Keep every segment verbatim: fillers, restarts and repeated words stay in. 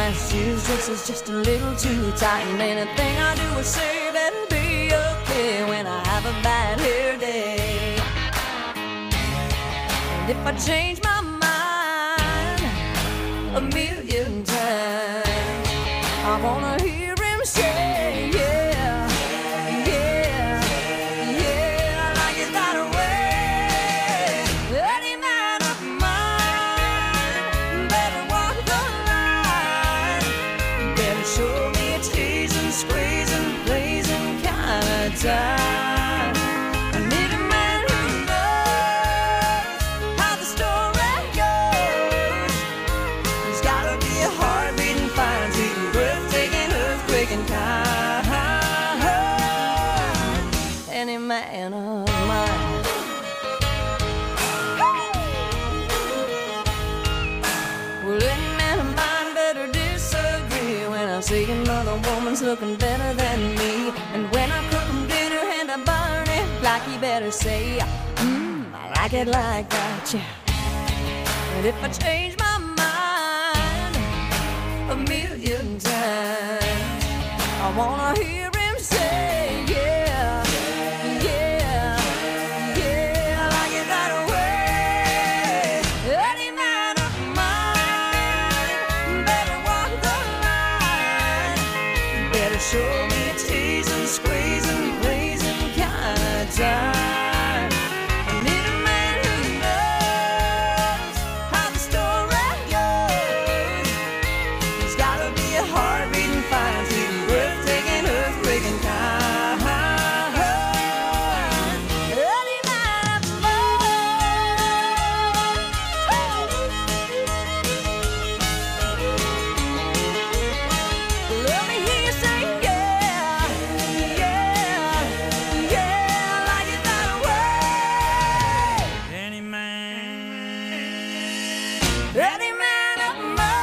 my shoes. This is just a little too tight, and anything I do or say better be okay when I have a bad hair day. And if I change my mind a million times, I wanna hear him say, yeah, yeah, yeah, like it's not a way. Any man of mine better walk the line, better show me a teasing, squeezing, blazing kind of time. I need a man who knows how the story goes. He's gotta be a heart-beating, fire-beating, breathtaking, earthquaking kind. Any man of mine. Well, any man of mine better disagree when I see another woman's looking better than me. And when I cook him dinner and I burn it, like he better say, mmm, I like it like that, yeah. And if I change my mind a million times, I wanna hear him say, yeah, yeah, yeah, like it that way. Any man of mine better walk the line, better show me a teasing, squeezing, blazing kind of time. I need a man who knows how the story goes. He's gotta be a heart-beating, fire-beating, breathtaking, earthquaking kind. Any man of mine. Let me hear you say, yeah, yeah, yeah, like it that way. Any man. Any man of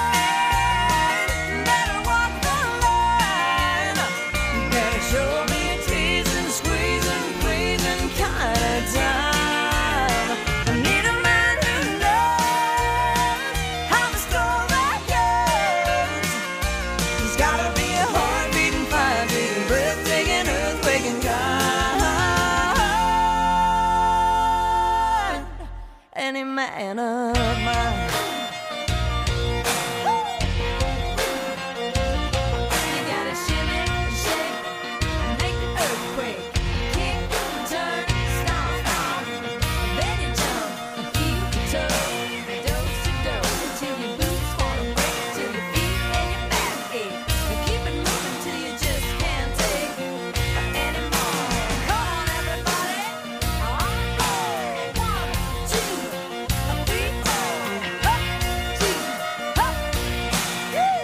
mine better walk the line, better show me a teasing, squeezing, pleasing kind of time. I need a man who knows how the story goes. He's gotta be a heart-beating, fire-beating, breathtaking, earthquaking kind. Any man of mine. You gotta shimmy, shake, and make the earthquake. Kick, turn, stomp, stomp. Then you jump and keep your toe. Dose to dose until your boots wanna break, till your feet and your back ache. You keep it moving till you just can't take anymore. Come on, everybody, on the floor. One, two, three, four. Up, two, up. Woo!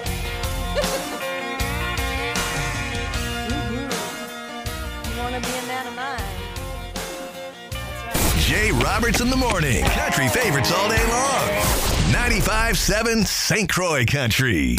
Mhm. You wanna be a man of mine? That's right. Jay Roberts in the morning. Country favorites all day long. ninety-five point seven Saint Croix Country.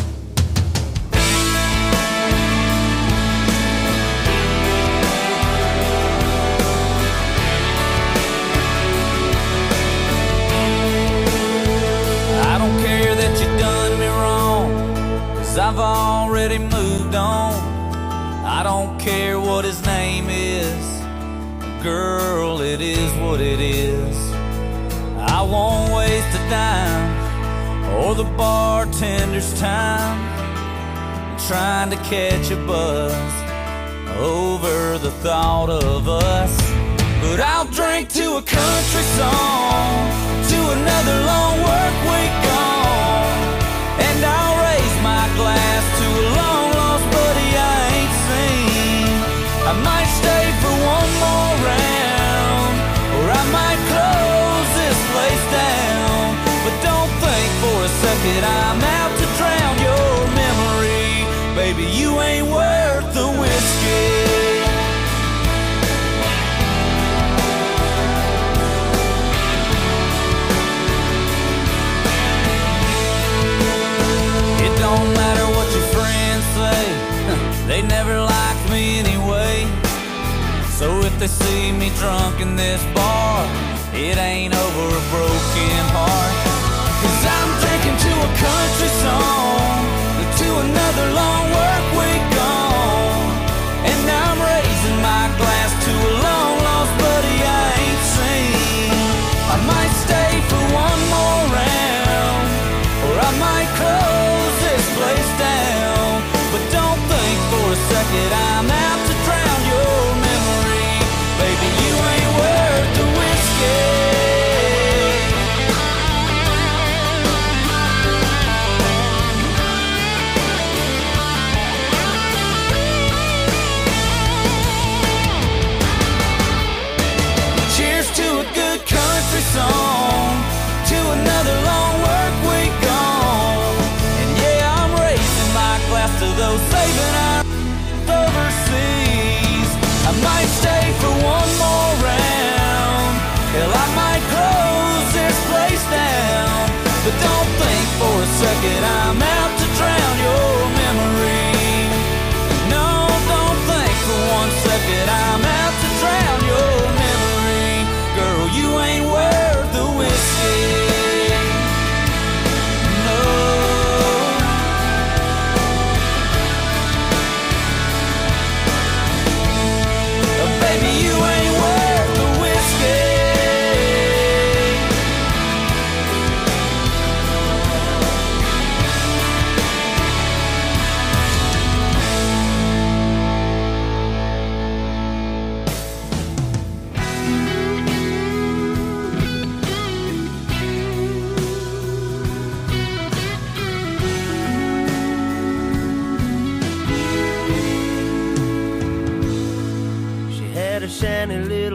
I don't care that you done me wrong, 'cause I've already moved on. I don't care what his name is, girl, it is what it is. I won't waste a dime or the bartender's time trying to catch a buzz over the thought of us. But I'll drink to a country song, to another long work week gone, and I'll raise my glass to a long lost buddy I ain't seen. I might stay for one more round, or I might close this place down. But don't think for a second I'm out to drown your memory. Baby, you ain't worth the whiskey. It don't matter what your friends say, they never liked me anyway. So if they see me drunk in this bar, it ain't over a broken heart. 'Cause I'm drinking to a country song,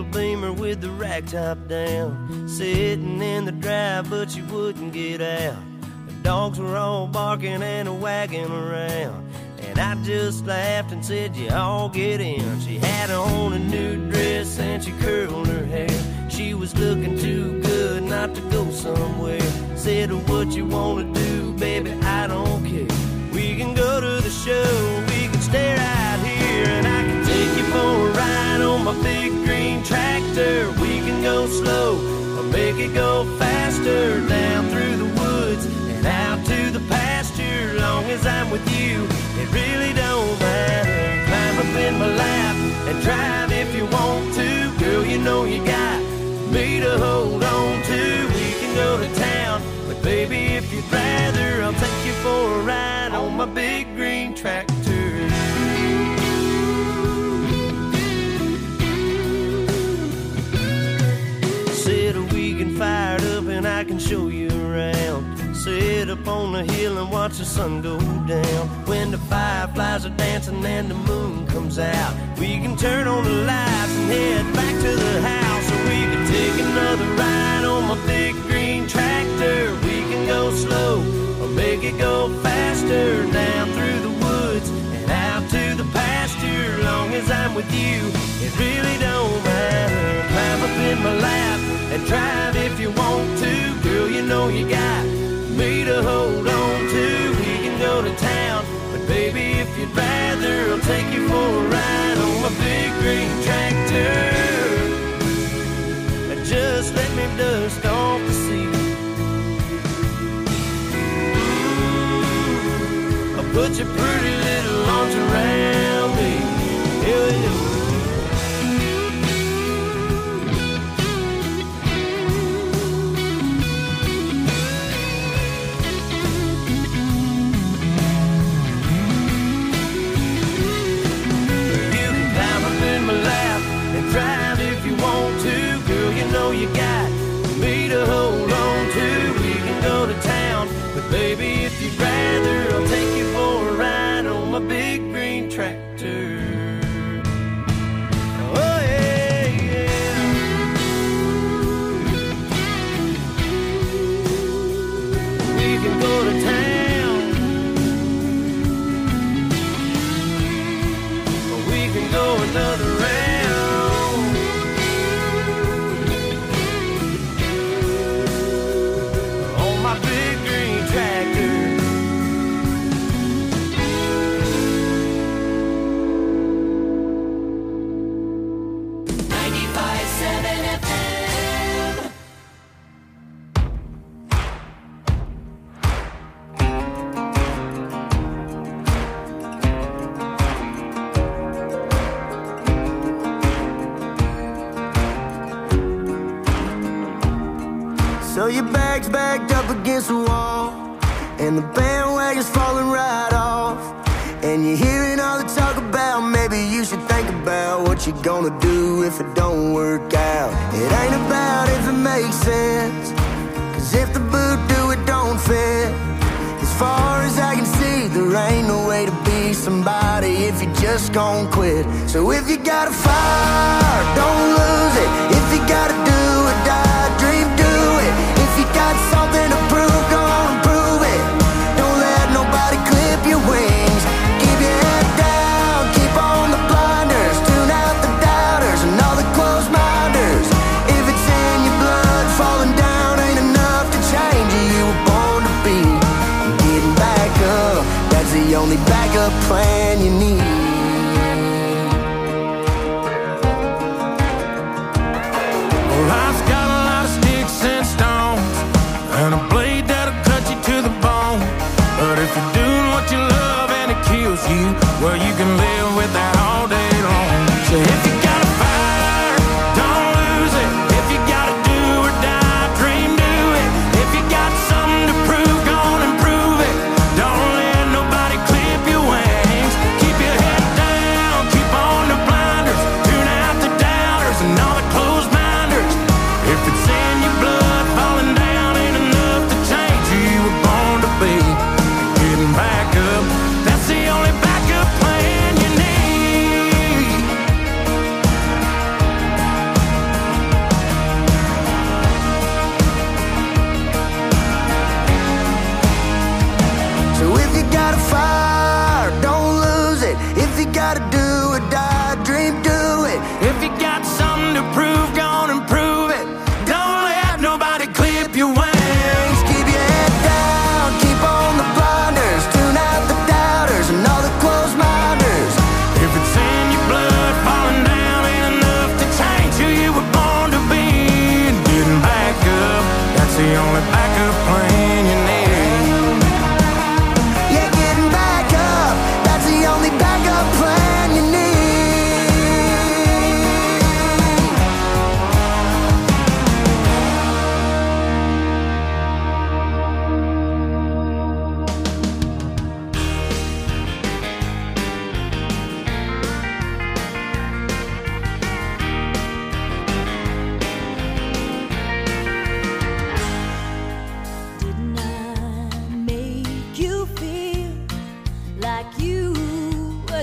little Beamer with the rag top down, sitting in the drive, but she wouldn't get out. The dogs were all barking and wagging around, and I just laughed and said, you all get in. She had on a new dress and she curled her hair. She was looking too good not to go somewhere. Said, what you wanna do, baby, I don't care. We can go to the show, we can stay right here, and I can take you for a ride on my big green tractor. We can go slow or make it go faster, down through the woods and out to the pasture. Long as I'm with you, it really don't matter. Climb up in my lap and drive if you want to. Girl, you know you got me to hold on to. We can go to town, but baby, if you'd rather, I'll take you for a ride on my big green tractor. Said a weekend fired up and I can show you around. Sit up on the hill and watch the sun go down. When the fireflies are dancing and the moon comes out, we can turn on the lights and head back to the house. Or we can take another ride on my big green tractor. We can go slow or make it go faster, down through the woods and out to the pasture. Long as I'm with you, it really don't matter. Climb up in my lap and drive if you want to. Girl, you know you got me to hold on to. We can go to town, but baby, if you'd rather, I'll take you for a ride on my big green tractor. Just let me dust off the seat. Ooh, I'll put your pretty little arms around me. Yeah, yeah. Drive if you want to, girl, you know you got me to hold on to. We can go to town, but baby, if you'd rather, I'll take you for a ride on my big green tractor. Oh yeah, yeah. We can go to town, or we can go another round. So your bag's backed up against the wall, and the bandwagon's falling right off, and you're hearing all the talk about maybe you should think about what you're gonna do if it don't work out. It ain't about if it makes sense, cause if the boot do it don't fit. As far as I can see, there ain't no way to be somebody if you just gon' quit. So if you got a fire, don't lose it. If you gotta do or die, dream, do it. If you got something to prove, go on and prove it. Don't let nobody clip your wings. Keep your head down, keep on the blinders. Tune out the doubters and all the closed minders. If it's in your blood, falling down ain't enough to change you. You were born to be. Getting back up, that's the only backup plan you need. Well, life's got a lot of sticks and stones, and a blade that'll cut you to the bone. But if you're doing what you love and it kills you, well, you can live with that all day long. So if you got a fire, don't lose it. If you gotta do or die, dream, do it. If you got something to prove, go on and prove it. Don't let nobody clip your wings. Keep your head down, keep on the blinders. Tune out the doubters and all the closed minders. If it's in your blood, falling down ain't enough to change who you were born to be. Getting back up, that's the only backup plan you need.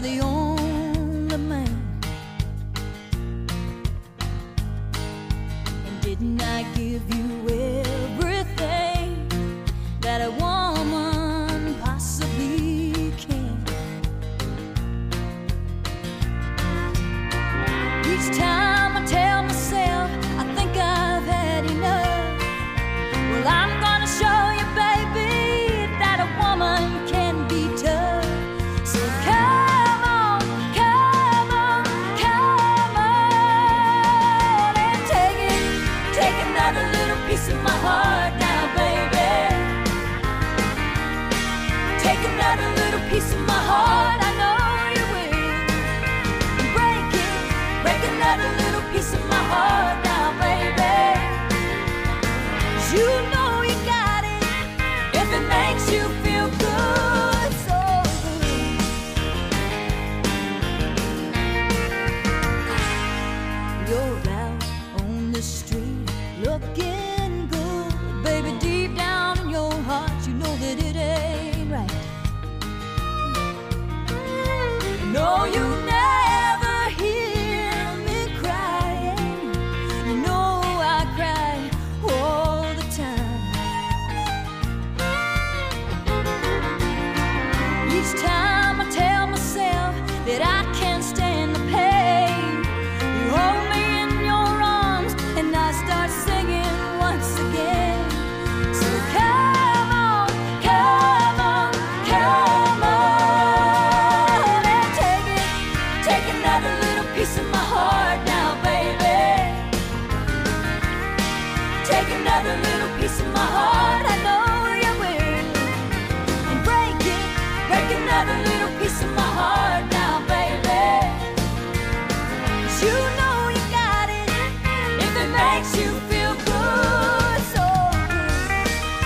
were the only man. And didn't I give you everything that a woman possibly can? Each time I tell myself I think I've had enough, well, I'm gonna show you, baby, that a woman can be tough. So come on, come on, come on and take it, take another little piece of my heart now, baby. Take another little piece of my heart, I know you will. And break it, break another little piece of my heart now, baby. 'Cause you know you got it if it makes you feel good, so good. You're out on the street looking good, baby. Deep down in your heart, you know that it ain't right. No, you never hear me crying. You know I cry all the time. Each time I tell myself that I can't stand the pain, you hold me in your arms and I start singing once again. So come on, come on, come on and take it, take another little piece of my heart now, baby. Take another little piece of my heart, I know you will. And break it, break another little piece of my heart now, baby. 'Cause you know you got it if it makes you feel good, so good.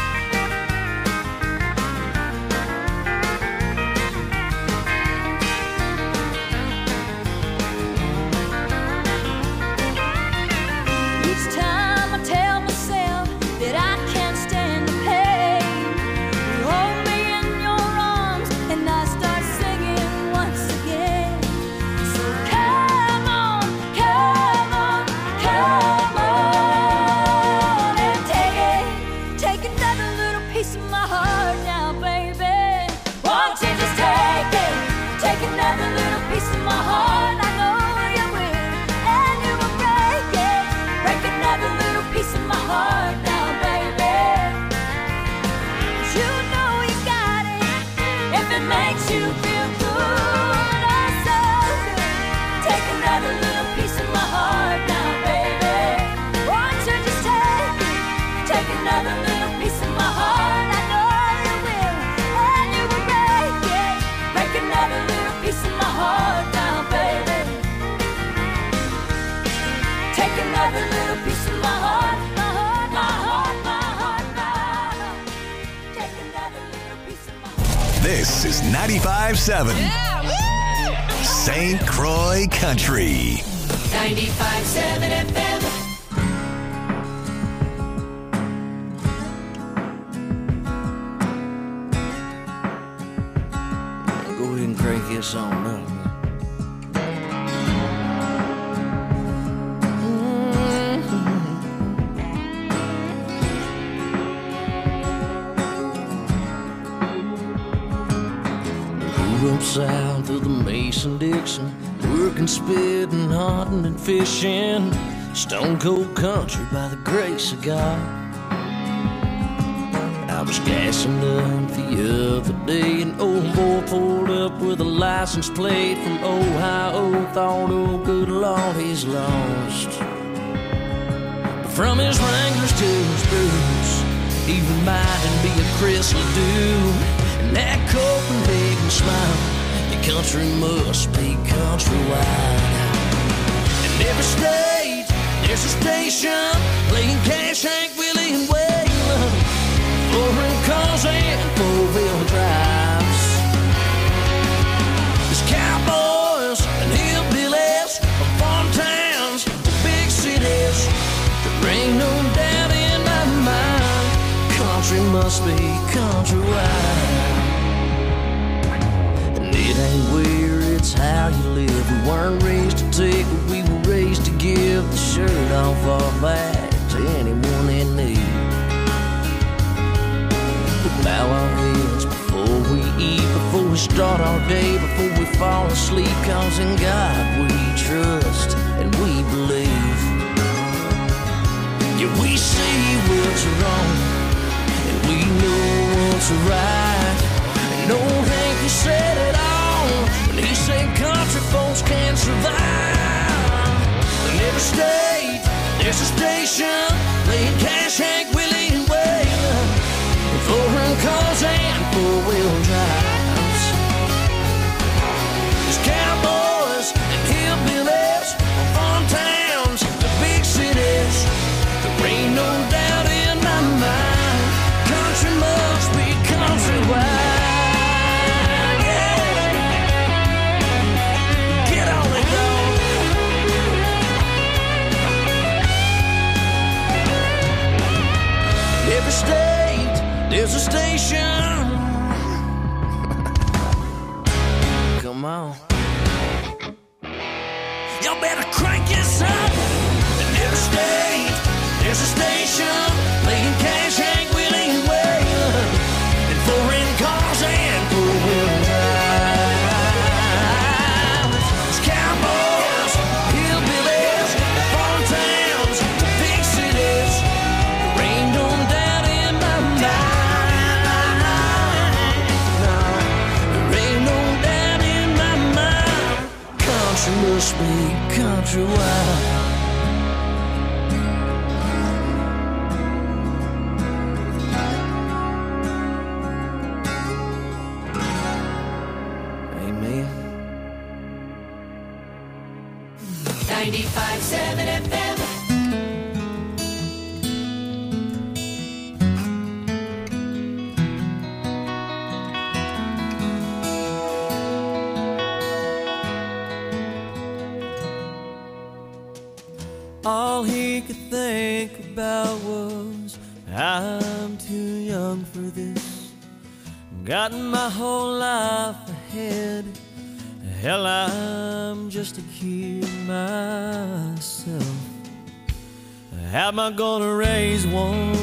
Each time I tell myself that I can't stand the pain, you hold me in your arms and I start singing once again. So come on, come on, come on and take it, take another little piece of my heart now, baby. Won't you just take it, take another little piece of my heart, I know you will. And you will break it, break another little piece of my heart now, baby. 'Cause you know you got it if it makes you feel good, oh so good. Take another little piece of my heart now, baby. Won't you just take it, take another little piece of my heart, I know you will. And you will break it, break another little piece of my heart now, baby. Take another little piece of my heart, my heart, my heart, my heart, my heart. Take another little piece of my heart. This is ninety-five seven Saint Croix Country. ninety-five seven F M. Go ahead and crank this on up. Grew up south of the Mason-Dixon, working, spitting, hunting, and fishing. Stone cold country by the grace of God. I was gassing up the other day, an old boy pulled up with a license plate from Ohio. Thought, oh good Lord, he's lost. But from his Wranglers to his boots, he reminded me of Chrysler dude. And that Copenhagen smile, the country must be countrywide. In every state, there's a station playing Cash, Hank, Willie, and Waylon. Foreign cars and four-wheel drives. There's cowboys and hillbillies from farm towns to big cities. There ain't no doubt in my mind, country must be countrywide. And it ain't where it's how you live. We weren't raised to take, but we were raised to give the shirt off our back to anyone in need. We bow our heads before we eat, before we start our day, before we fall asleep, 'cause in God we trust and we believe. Yeah, we see what's wrong and we know what's right. And old Hank, he said it all when he said country folks can't survive. In every state there's a station playing Cash, Hank, Willie, and Waylon, and foreign cars and four-wheel drives. There's cowboys and hillbillies, farm towns, the big cities. There ain't no doubt in my mind, country must be countrywide. Yeah. Get on it, dog. Every state, there's a station. Come on. Y'all better crank this up. In every state, there's a station playing Cash, Hank, Willie, and Waylon, and foreign cars and four-wheel drives. There's cowboys, hillbillies, farm towns, the big cities. There ain't no doubt in my mind. No, there ain't no doubt in my mind. Country must be countrywide. ninety-five seven F M. All he could think about was, I'm too young for this. Got my whole life ahead. Hell, I'm just a kid myself. How am I gonna raise one?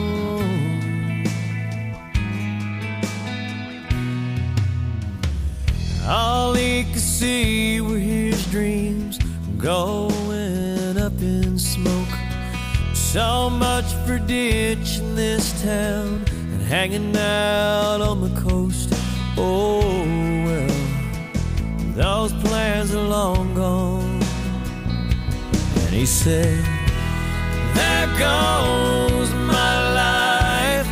All he could see were his dreams going up in smoke. So much for ditching this town and hanging out on the coast. Oh well, those plans are long gone. And he said, there goes my life.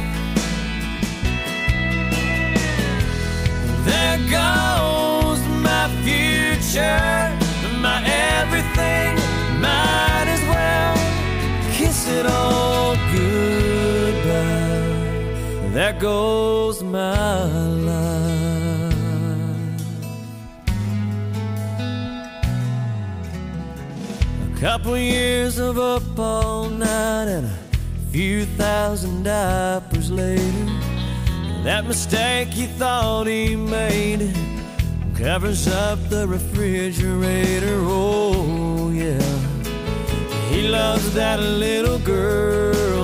There goes my future, my everything. Might as well kiss it all goodbye. There goes my life. A couple years of up all night and a few thousand diapers later, that mistake he thought he made covers up the refrigerator. Oh yeah, he loves that little girl.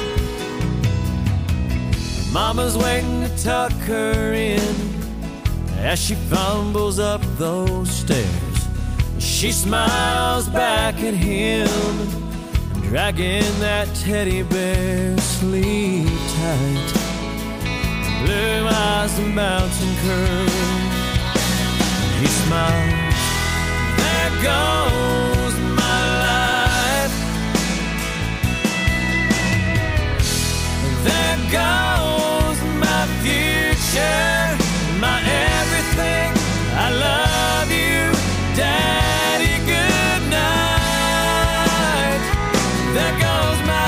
Mama's waiting to tuck her in as she fumbles up those stairs. She smiles back at him, dragging that teddy bear. Sleep tight, blue eyes and mountain curl. He smiles, there goes my life. There goes my future, my everything. I love you, Daddy, good night. There goes my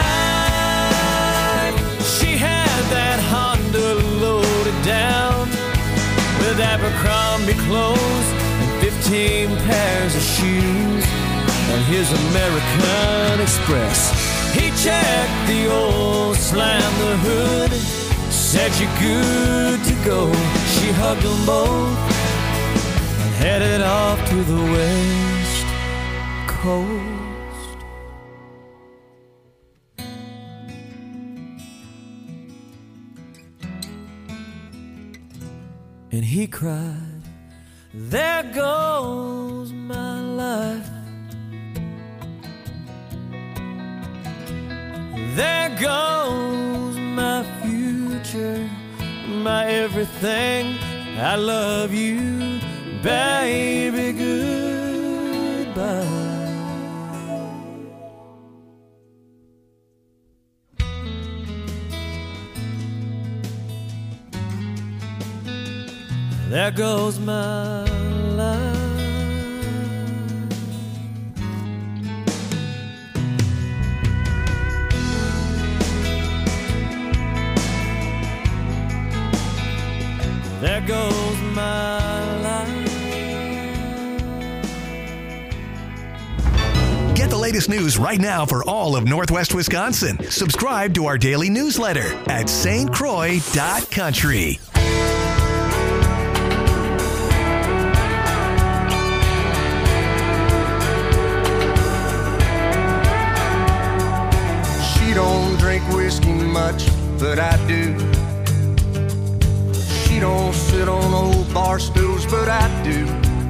life. She had that Honda loaded down with Abercrombie clothes and fifteen pairs of shoes and his American Express. He checked the oil, slammed the hood, said you're good to go. She hugged them both and headed off to the west coast. And he cried, there goes my life. There goes my future, my everything. I love you, baby, goodbye. There goes my life. There goes my life. Get the latest news right now for all of Northwest Wisconsin. Subscribe to our daily newsletter at S T Croix dot country. Don't drink whiskey much, but I do. She don't sit on old bar stools, but I do.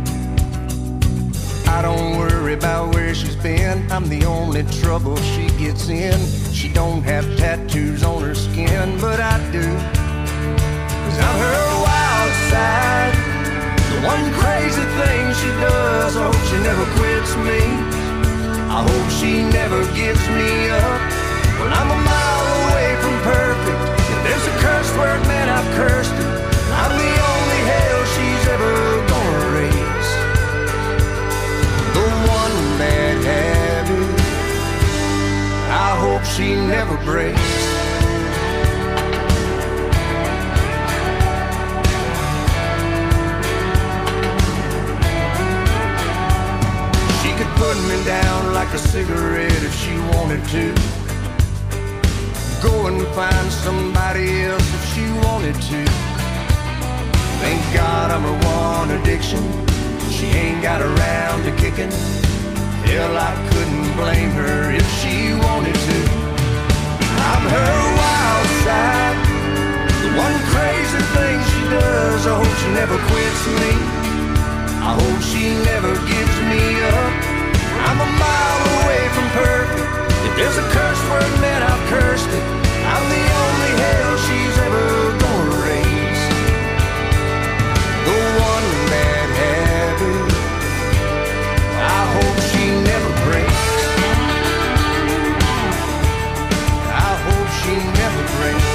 I don't worry about where she's been. I'm the only trouble she gets in. She don't have tattoos on her skin, but I do. 'Cause I'm her wild side, the one crazy thing she does. I hope she never quits me. I hope she never gives me up. Well, I'm a mile away from perfect. If there's a curse word, man, I've cursed it. I'm the only hell she's ever gonna raise. The one bad habit I hope she never breaks. She could put me down like a cigarette if she wanted to. Go and find somebody else if she wanted to. Thank God I'm her one addiction. She ain't got around to kicking. Hell, I couldn't blame her if she wanted to. I'm her wild side, the one crazy thing she does. I hope she never quits me. I hope she never gives me up. I'm a mile away from perfect. If there's a curse word, man, I've cursed it. I'm the only hell she's ever gonna raise. The one bad habit I hope she never breaks. I hope she never breaks.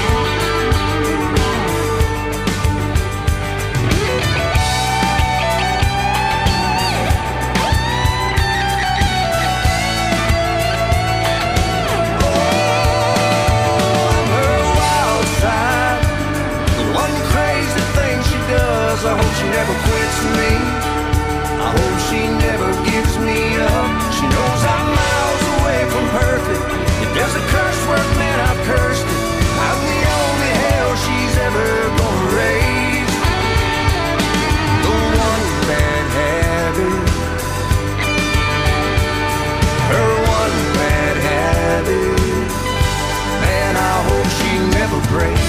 I hope she never quits me. I hope she never gives me up. She knows I'm miles away from perfect. If there's a curse word, man, I've cursed it. I'm the only hell she's ever gonna raise. The one bad habit, her one bad habit, man, I hope she never breaks.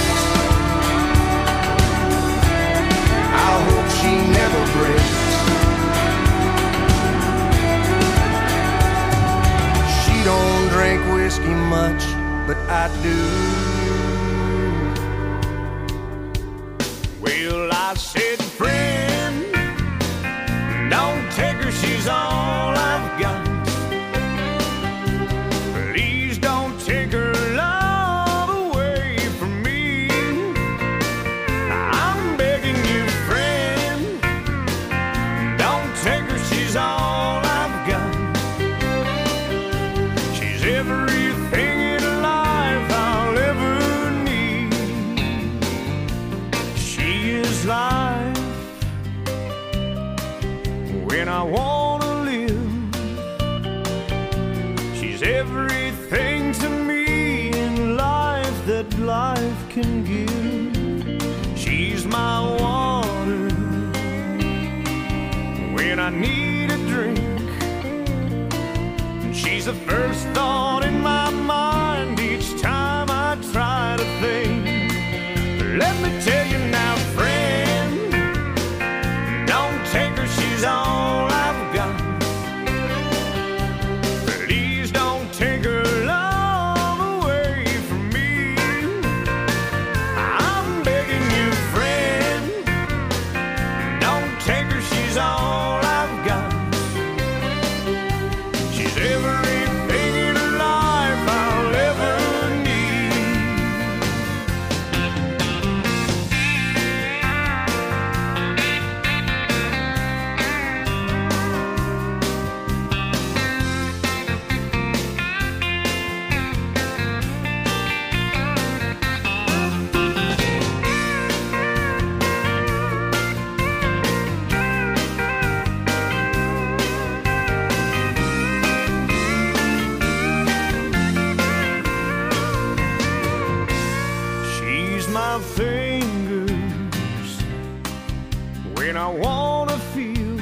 I hope she never breaks. She don't drink whiskey much, but I do. Well, I said, friend, don't take her, she's all I've got. Please don't take her love away from me. I'm begging you, friend, don't take her, she's all I've got. She's everything in life I'll ever need. She is life when I wanna live. She's everything to me in life that life can give. She's my water I need a drink. And she's the first thought in my mind each time I try to think. Let me tell you now, friend, don't take her, she's all I've got. Please don't take her love away from me. I'm begging you, friend, don't take her, she's all I've got. She's everything in life I'll ever need. She's my fingers when I wanna feel.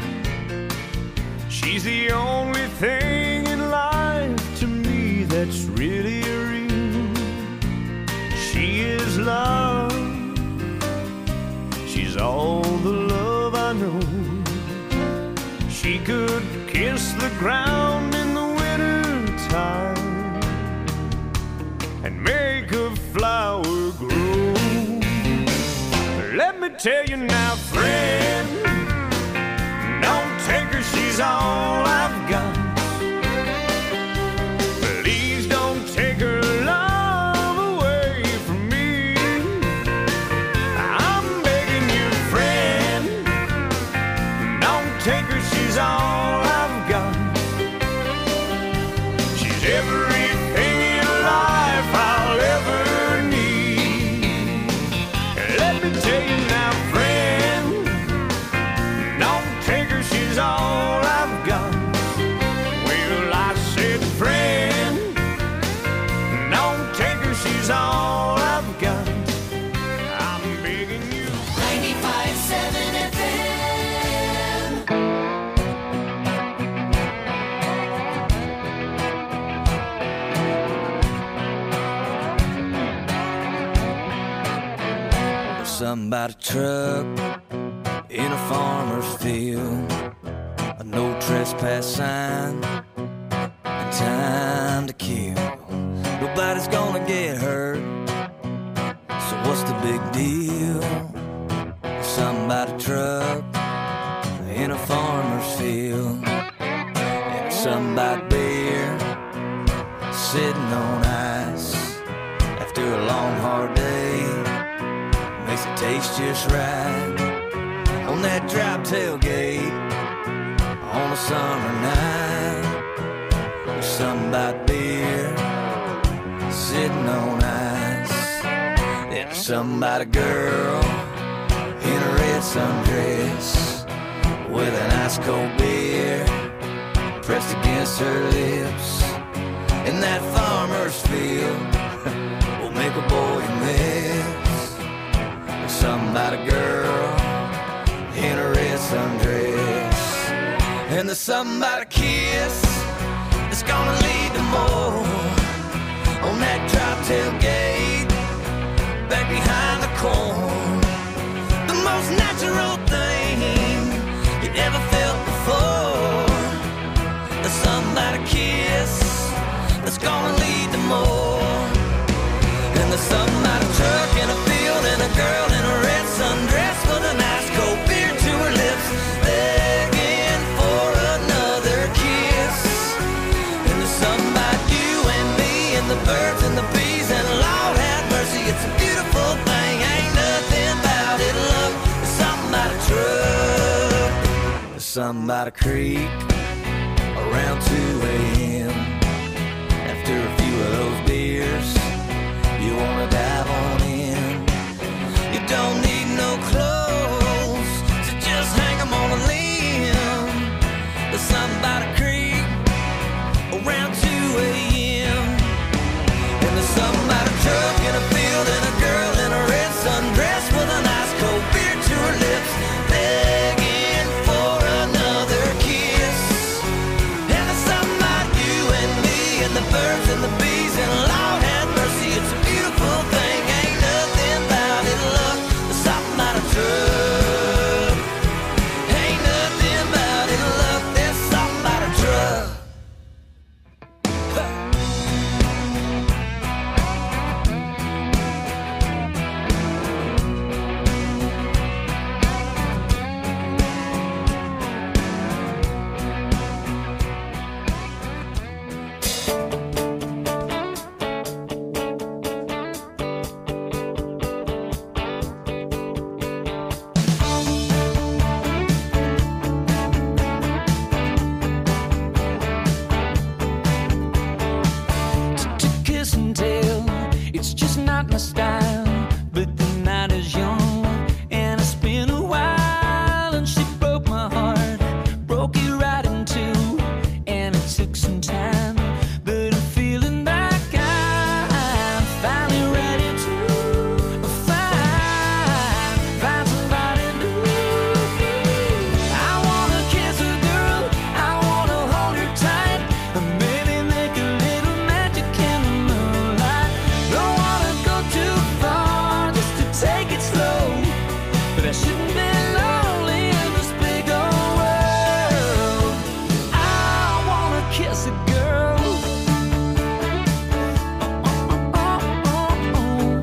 She's the only thing in life to me that's really real. She is love. She's all the love I know. She could kiss the ground in the winter time and make a flower grow. Let me tell you now, friend, don't take her, she's all I've got. Please don't take her love away from me. I'm begging you, friend, don't take her, she's all I've got. She's everything in life I'll ever need. Let me tell you now, friend, don't take her, she's all I've got. Well, I said, friend, don't take her, she's all I've got. I'm begging you. ninety-five point seven F M. Something about a truck in a farmer's field, a no trespass sign, and time to kill. Nobody's gonna get hurt, so what's the big deal? Something about a truck in a farmer's field, and something about beer sitting on ice after a long hard day. Makes it taste just right on that drop tailgate on a summer night. There's something about beer sitting on ice. There's something about a girl in a red sundress with an ice cold beer pressed against her lips. In that farmer's field will make a boy miss. Something about a girl in a red sundress, and there's something about a kiss that's gonna lead to more on that drop tailgate back behind the corn. The most natural thing you ever felt before. There's something about a kiss that's gonna lead to more, and there's something about a truck in a field and a girl in a red sundress with a nice cold beer to her lips, begging for another kiss. And there's something about you and me and the birds and the bees, and Lord have mercy, it's a beautiful thing. Ain't nothing about it, love. There's something about a truck. There's something about a creek around two a.m. After a few of those beers, you wanna dive on in. You don't need no clothes to just hang them on a limb. There's something about a creek around two a.m. And there's something about a truck in a field and a girl in a red sundress with a nice cold beer to her lips, begging for another not my style, but the night is young, and it's been a while, and she broke my heart, broke it right in two, and it took some time, but I'm feeling like I'm finally ready to find, find somebody new. I wanna kiss a girl, I wanna hold her tight, and maybe make a little magic in the moonlight. Don't wanna go too far, just to take it slow, but I shouldn't be lonely in this big old world. I wanna kiss a girl. Oh, oh, oh, oh.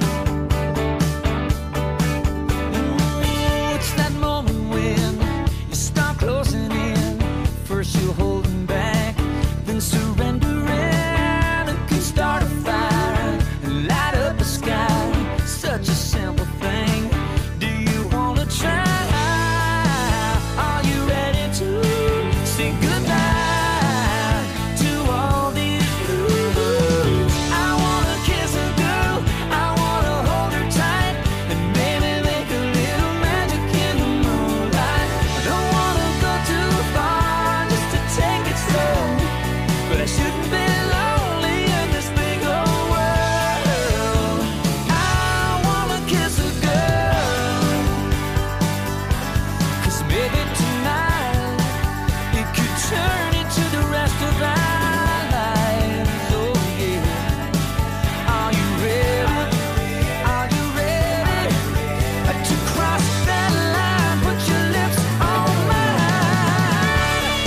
Ooh, it's that moment when you start closing in. First you're holding back, then surrendering. It can start a fire and light up the sky. Such a simple thing. Do you wanna try? Are you ready to say goodbye to all these blues? I wanna kiss a girl, I wanna hold her tight, and maybe make a little magic in the moonlight. I don't wanna go too far, just to take it slow, but I shouldn't be lonely in this big old world. I wanna kiss a girl, 'cause maybe tonight it could turn into the rest of our lives. Oh yeah. Are you ready? Are you ready to cross that line? Put your lips on mine.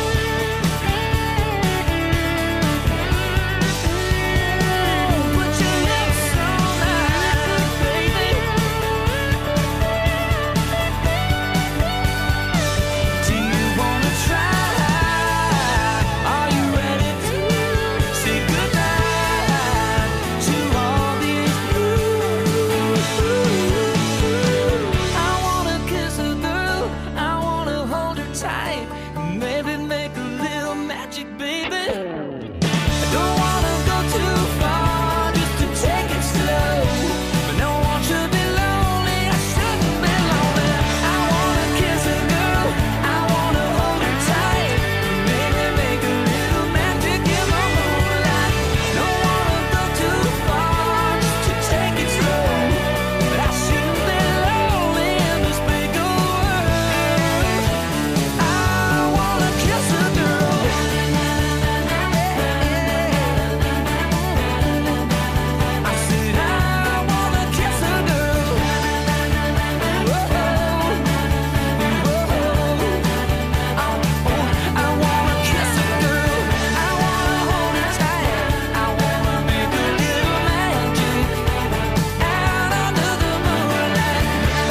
Put your lips on mine, baby. Do you wanna try? Are you ready to say goodbye to all these blues? I wanna kiss a girl, I wanna hold her tight, maybe make a little magic, baby. I don't wanna go too far, just to take it slow, but no one should be lonely, I shouldn't be lonely. I wanna kiss a girl, I wanna hold her tight, maybe make a little magic in the moonlight. Don't wanna go too far, just to take it slow, but I shouldn't be lonely in this big old world. I wanna kiss a girl. I said I wanna kiss a girl. Whoa, whoa. I wanna kiss a girl. I wanna hold her tight. I wanna make a little magic out under the moonlight.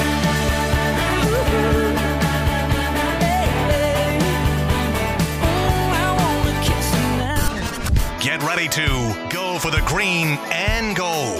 Oh, I wanna kiss her now. Get ready to go for the green and gold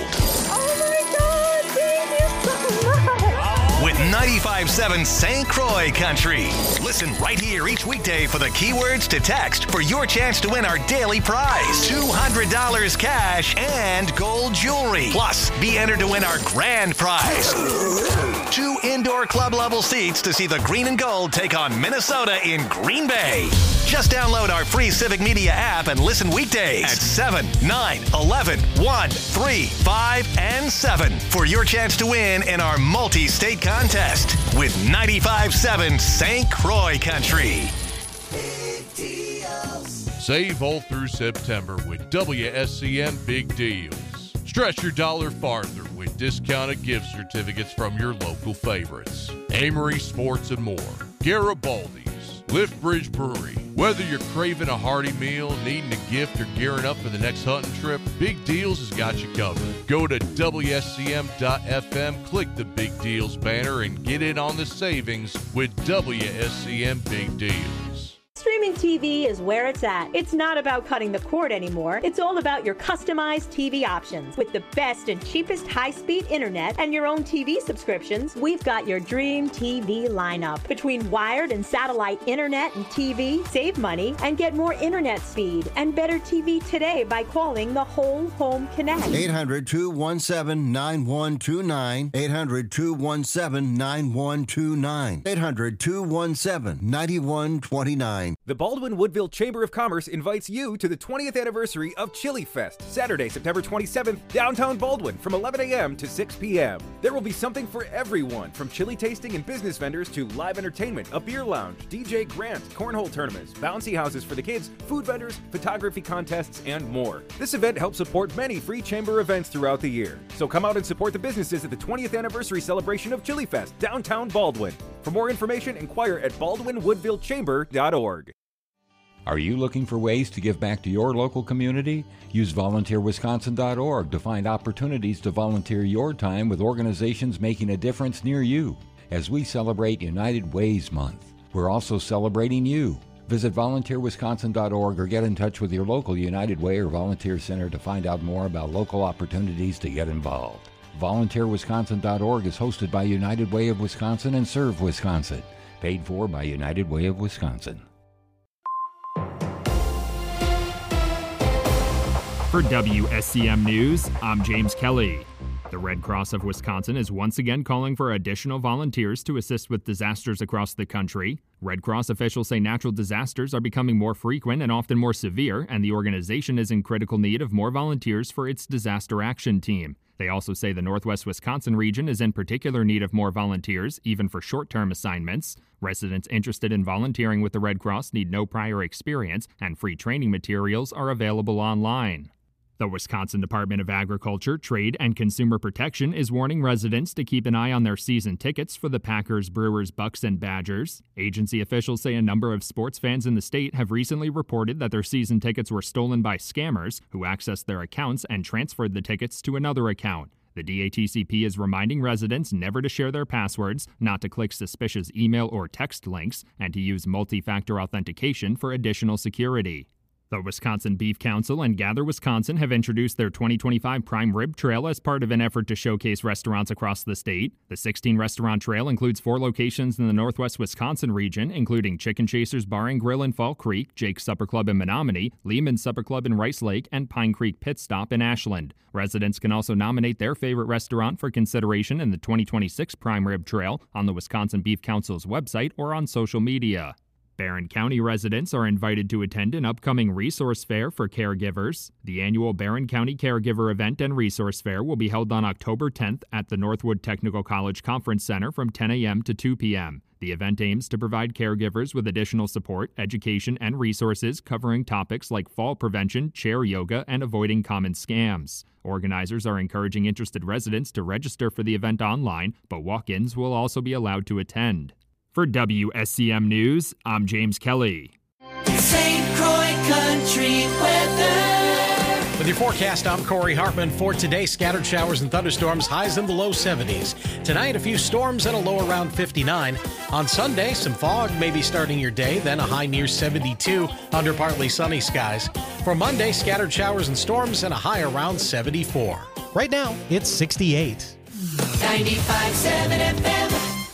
with ninety-five seven Saint Croix Country. Listen right here each weekday for the keywords to text for your chance to win our daily prize. two hundred dollars cash and gold jewelry. Plus, be entered to win our grand prize. Two indoor club level seats to see the green and gold take on Minnesota in Green Bay. Just download our free Civic Media app and listen weekdays at seven, nine, eleven, one, three, five, and seven for your chance to win in our multi-state contest with ninety-five seven Saint Croix Country. Save all through September with W S C M Big Deals. Stretch your dollar farther with discounted gift certificates from your local favorites. Amory Sports and more. Garibaldi's. Liftbridge Brewery. Whether you're craving a hearty meal, needing a gift, or gearing up for the next hunting trip, Big Deals has got you covered. Go to W S C M dot F M, click the Big Deals banner, and get in on the savings with W S C M Big Deals. Streaming Streaming T V is where it's at. It's not about cutting the cord anymore. It's all about your customized T V options. With the best and cheapest high-speed internet and your own T V subscriptions, we've got your dream T V lineup. Between wired and satellite internet and T V, save money and get more internet speed and better T V today by calling the Whole Home Connect. eight hundred, two one seven, nine one two nine. eight hundred, two one seven, nine one two nine. eight hundred, two one seven, nine one two nine. The Baldwin Woodville Chamber of Commerce invites you to the twentieth anniversary of Chili Fest, Saturday, September twenty-seventh, downtown Baldwin, from eleven a.m. to six p.m. There will be something for everyone, from chili tasting and business vendors to live entertainment, a beer lounge, D J Grant, cornhole tournaments, bouncy houses for the kids, food vendors, photography contests, and more. This event helps support many free chamber events throughout the year. So come out and support the businesses at the twentieth anniversary celebration of Chili Fest, downtown Baldwin. For more information, inquire at baldwin woodville chamber dot org. Are you looking for ways to give back to your local community? Use volunteer wisconsin dot org to find opportunities to volunteer your time with organizations making a difference near you. As we celebrate United Ways Month, we're also celebrating you. Visit volunteer wisconsin dot org or get in touch with your local United Way or Volunteer Center to find out more about local opportunities to get involved. volunteer wisconsin dot org is hosted by United Way of Wisconsin and Serve Wisconsin. Paid for by United Way of Wisconsin. For W S C M News, I'm James Kelly. The Red Cross of Wisconsin is once again calling for additional volunteers to assist with disasters across the country. Red Cross officials say natural disasters are becoming more frequent and often more severe, and the organization is in critical need of more volunteers for its disaster action team. They also say the Northwest Wisconsin region is in particular need of more volunteers, even for short-term assignments. Residents interested in volunteering with the Red Cross need no prior experience, and free training materials are available online. The Wisconsin Department of Agriculture, Trade, and Consumer Protection is warning residents to keep an eye on their season tickets for the Packers, Brewers, Bucks, and Badgers. Agency officials say a number of sports fans in the state have recently reported that their season tickets were stolen by scammers who accessed their accounts and transferred the tickets to another account. The D A T C P is reminding residents never to share their passwords, not to click suspicious email or text links, and to use multi-factor authentication for additional security. The Wisconsin Beef Council and Gather Wisconsin have introduced their twenty twenty-five Prime Rib Trail as part of an effort to showcase restaurants across the state. The sixteen-restaurant trail includes four locations in the Northwest Wisconsin region, including Chicken Chasers Bar and Grill in Fall Creek, Jake's Supper Club in Menominee, Lehman's Supper Club in Rice Lake, and Pine Creek Pit Stop in Ashland. Residents can also nominate their favorite restaurant for consideration in the twenty twenty-six Prime Rib Trail on the Wisconsin Beef Council's website or on social media. Barron County residents are invited to attend an upcoming resource fair for caregivers. The annual Barron County Caregiver Event and Resource Fair will be held on October tenth at the Northwood Technical College Conference Center from ten a.m. to two p.m. The event aims to provide caregivers with additional support, education, and resources covering topics like fall prevention, chair yoga, and avoiding common scams. Organizers are encouraging interested residents to register for the event online, but walk-ins will also be allowed to attend. For W S C M News, I'm James Kelly. Saint Croix Country Weather. With your forecast, I'm Corey Hartman. For today, scattered showers and thunderstorms, highs in the low seventies. Tonight, a few storms and a low around fifty-nine. On Sunday, some fog may be starting your day, then a high near seventy-two under partly sunny skies. For Monday, scattered showers and storms and a high around seventy-four. Right now, it's sixty-eight. ninety-five point seven F M.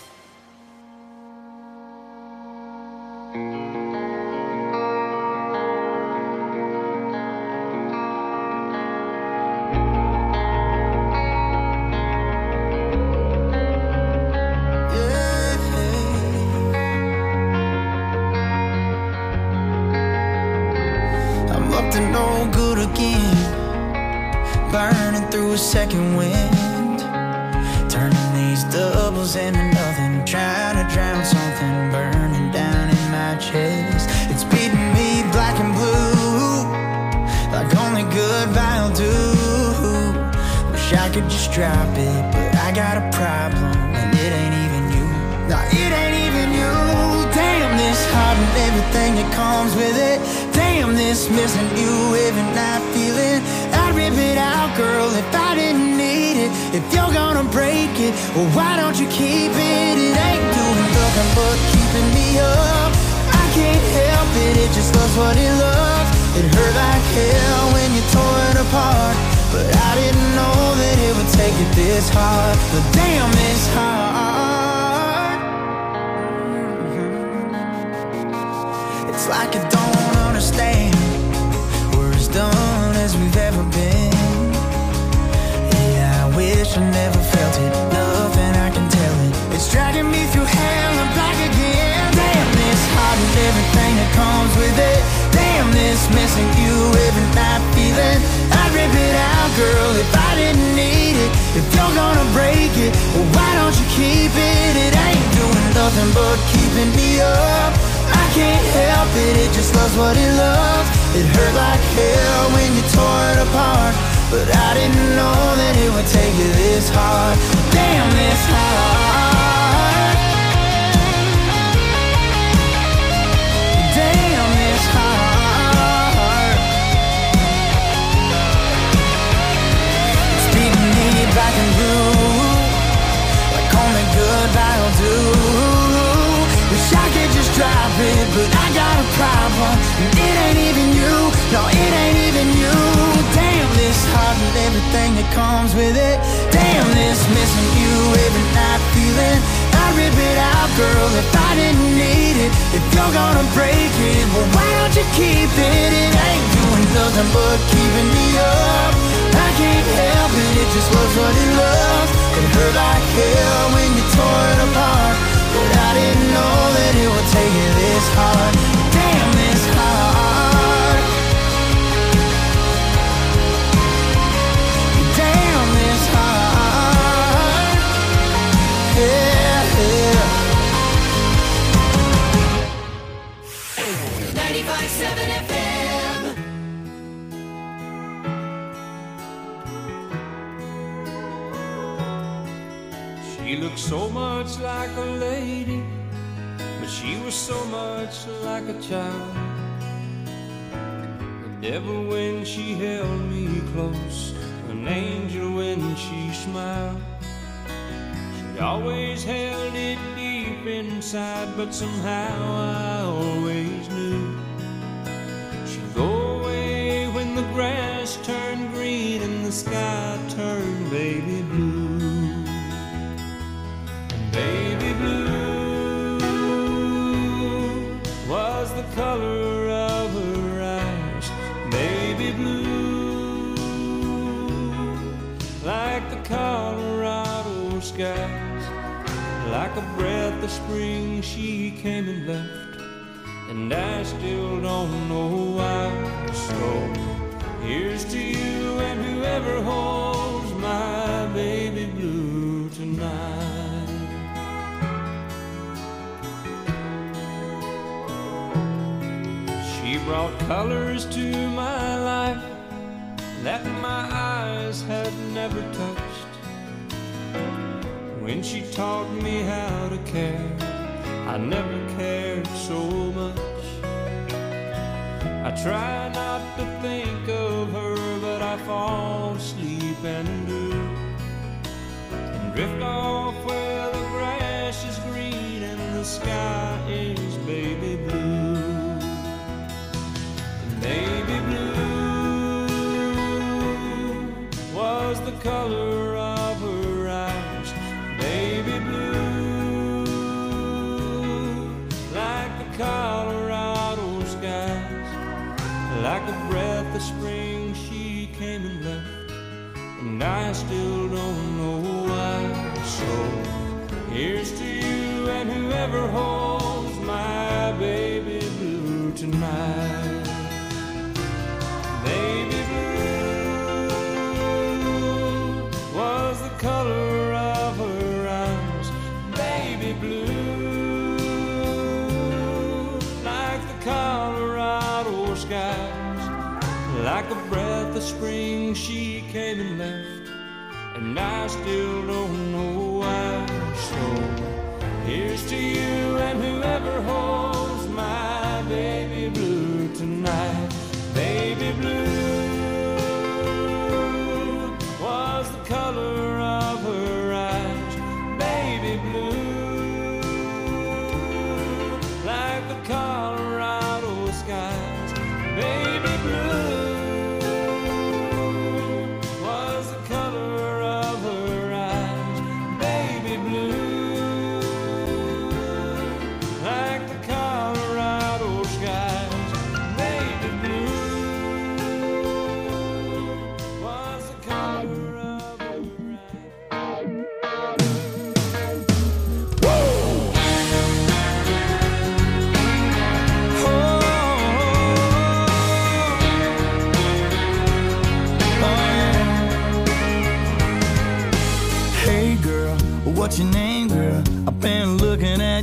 Second wind, turning these doubles into nothing, trying to drown something burning down in my chest. It's beating me black and blue, like only good vinyl do. Wish I could just drop it, but I got a problem, and it ain't even you. Nah, it ain't even you. Damn this heart and everything that comes with it. Damn this missing you every night feeling. I'd rip it out, girl, if I didn't need it. If you're gonna break it, well, why don't you keep it? It ain't doing nothing but keeping me up. I can't help it if loves what he loves. It hurt like hell when you tore it apart, but I didn't know that it would take it this hard. But damn, it's hard. It's like I don't understand. We're as done as we've ever been. Yeah, I wish I never felt it. Nothing I can tell it. It's dragging me through hell and back again. Damn, this heart and everything that comes with it. Damn, this missing you every night feeling. I'd rip it out, girl, if I didn't need it. If you're gonna break it, well, why don't you keep it? It ain't doing nothing but keeping me up. I can't help it, it just loves what it loves. It hurt like hell when you tore it apart, but I didn't know that it would take you this hard. Damn, this hard. Damn, this hard. It's beating me black and blue, like only goodbye will do. Wish I could just drop it, but I got a problem, and it ain't even you. No, it ain't even you. Damn, this heart and everything that comes with it. Damn, this missing you every night feeling. I'd rip it out, girl, if I didn't need it. If you're gonna break it, well, why don't you keep it? It ain't doing nothing but keeping me up. I can't help it, it just loves what it loves. It hurt like hell when you tore it apart, but I didn't know that it would take it this hard. Damn, this hard. Damn, this hard. Yeah, yeah. ninety-five point seven F M. She looked so much like a lady, but she was so much like a child. The devil when she held me close, an angel when she smiled. She always held it deep inside, but somehow I always knew she'd go away when the grass turned green and the sky turned baby blue. Baby blue was the color of her eyes. Baby blue, like the Colorado skies. Like a breath of spring she came and left, and I still don't know why. So here's to you and whoever holds my baby blue tonight. She brought colors to my life that my eyes had never touched. When she taught me how to care, I never cared so much. I try not to think of her, but I fall asleep and do, and drift off where the grass is green and the sky is baby blue. Baby blue was the color of her eyes. Baby blue, like the Colorado skies. Like a breath of spring she came and left, and I still don't know why. So here's to you and whoever holds my baby blue tonight. Baby blue was the color of her eyes. Baby blue, like the Colorado skies. Like a breath of spring she came and left, and I still don't know why. So here's to you and whoever holds my baby blue tonight. Baby blue was the color of her eyes. Baby blue, like the Colorado skies.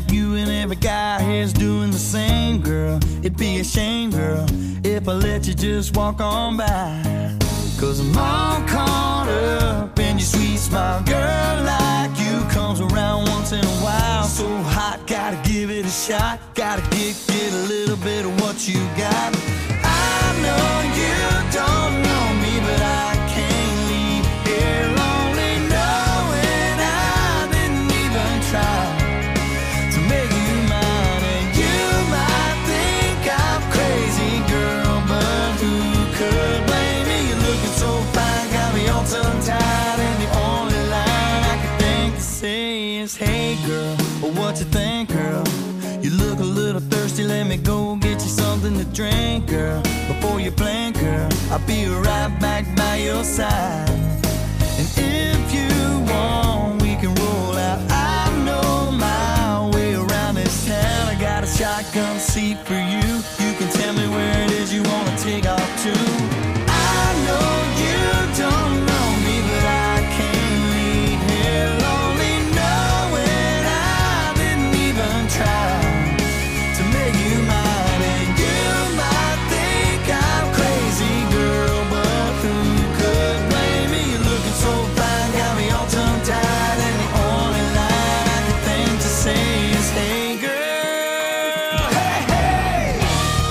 like you and every guy here's doing the same, girl. It'd be a shame, girl, if I let you just walk on by. Cause I'm all caught up in your sweet smile. Girl like you comes around once in a while. So hot, gotta give it a shot. Gotta get, get a little bit of what you got. I know you don't know me, but I can't leave here lonely, knowing I didn't even try to make you mine. And you might think I'm crazy, girl, but who could blame me? You're looking so fine, got me all tongue-tied, and the only line I can think to say is, hey girl, well, what you think, girl? You look a little thirsty, let me go get you something to drink, girl. Before you blink, girl, I'll be right back by your side. And if you want, we can roll out. I know my way around this town. I got a shotgun seat for you. You can tell me where it is you want to take off to. I know you don't know me, but I can't leave here lonely, knowing I didn't even try to make you mine. And you might think I'm crazy, girl, but who could blame me? You're looking so fine, got me all tongue-tied, and the only line I can think to say is, hey girl, hey, hey.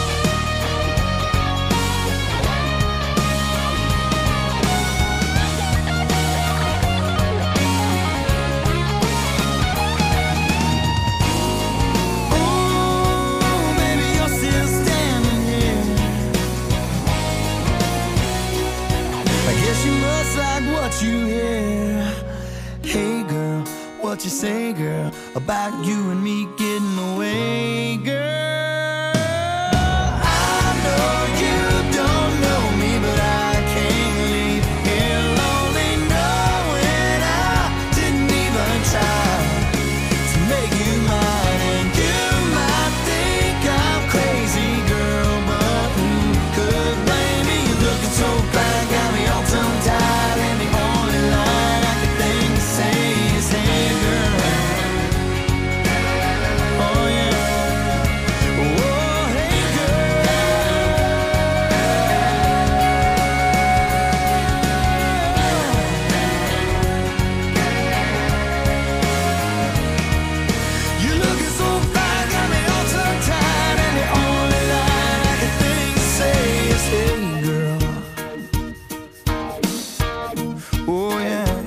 Ooh, baby, you're still standing here. I guess you must like what you hear. Hey girl, what you say, girl, about you and me getting away, girl? I know you don't know me, but I can't leave here lonely, knowing I didn't even try to make you mine. And you might think I'm crazy, girl, but who could blame me? You're looking so fine, got me all tongue-tied, and the only line I can think to say is, hey girl. Oh yeah. Oh hey girl. You looking so fine, got me all tongue-tied, and the only line I can think to say is, hey girl. Oh yeah.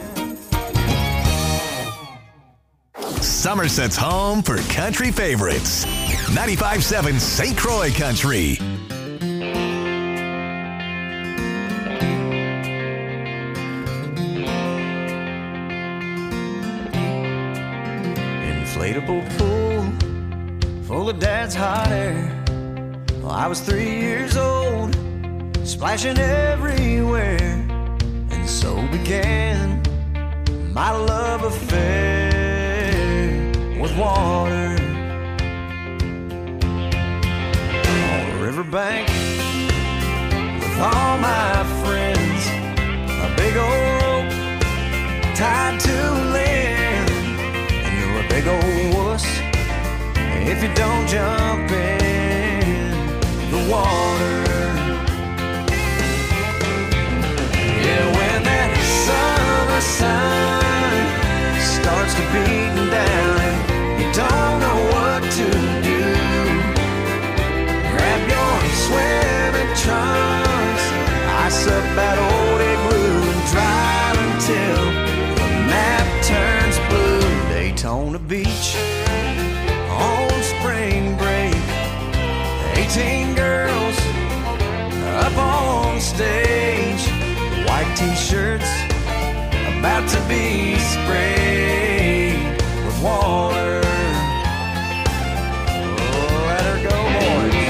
Somerset's home for country favorites. ninety-five point seven Saint Croix Country. Inflatable pool full of dad's hot air. Well, I was three years old, splashing everywhere, and so began my love affair with water. On the riverbank with all my friends, a big old rope tied to land, and you're a big old wuss if you don't jump in the water. Yeah, when that summer sun starts to beating down and you don't know what to do, grab your swimming trunks, ice up that old igloo, and drive until the map turns blue. Daytona Beach on spring break, eighteen girls up on stage, white t-shirts about to be sprayed with water. Oh, let her go, boys.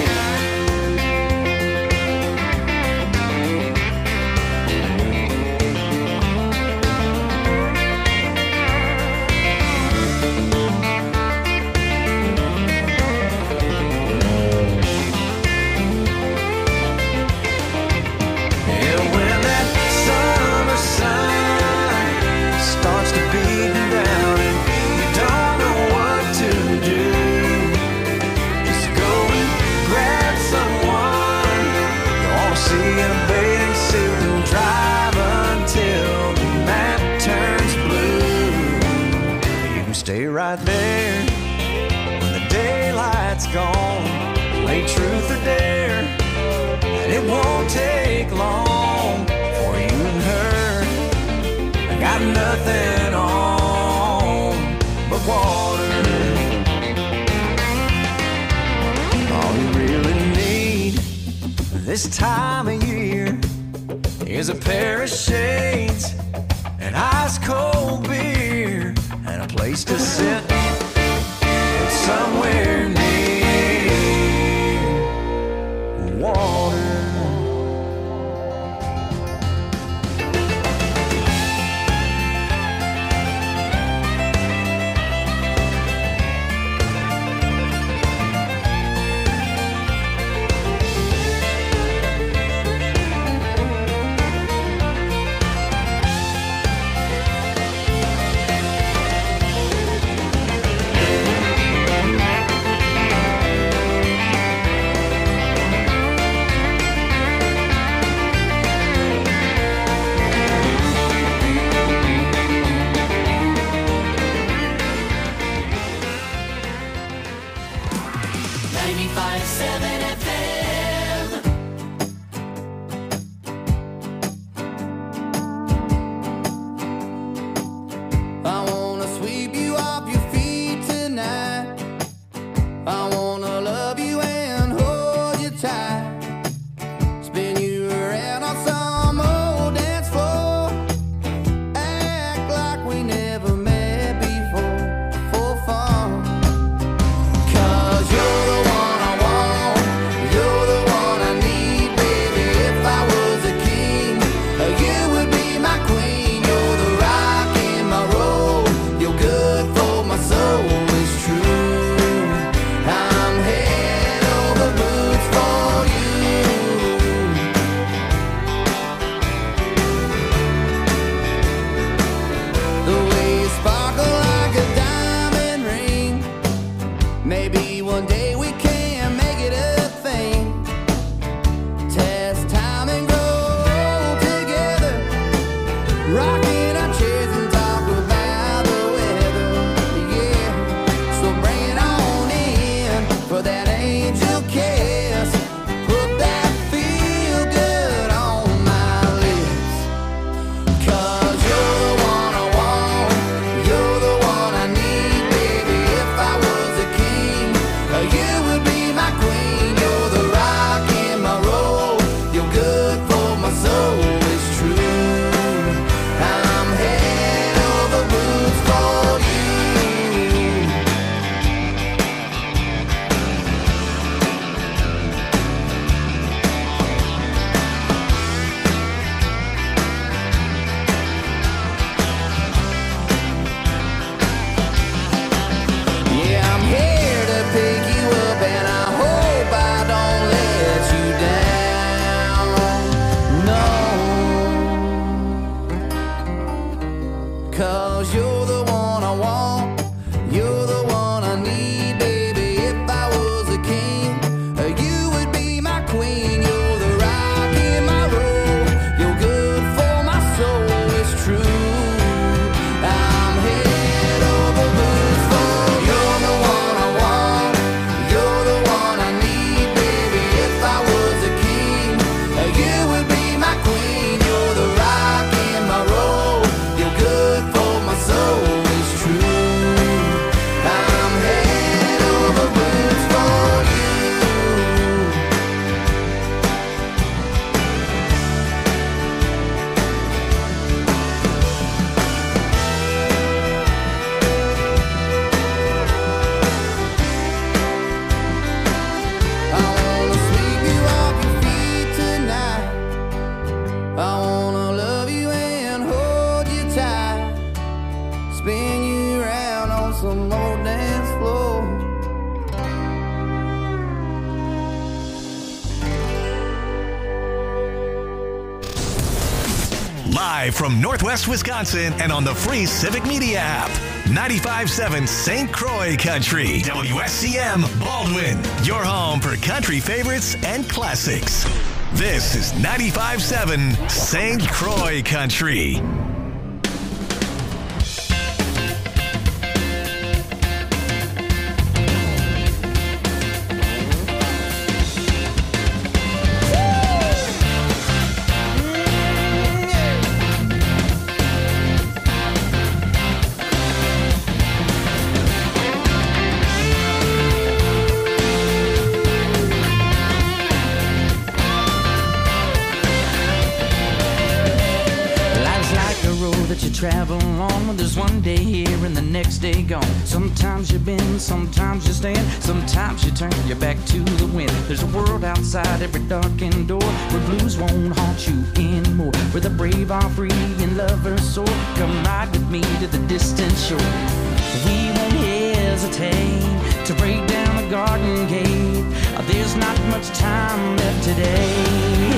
Yeah, when that summer sun starts to beat down and you don't me truth or dare, and it won't take long for you and her. I got nothing on but water. All you really need this time of year is a pair of shades, an ice cold beer, and a place to sit somewhere near water. Live from Northwest Wisconsin and on the free Civic Media app. ninety-five point seven Saint Croix Country. W S C M Baldwin. Your home for country favorites and classics. This is ninety-five point seven Saint Croix Country. there's one day here and the next day gone. Sometimes you bend, sometimes you stand, sometimes you turn your back to the wind. There's a world outside every darkened door where blues won't haunt you anymore, where the brave are free and lovers soar. Come ride with me to the distant shore. We won't hesitate to break down the garden gate. There's not much time left today.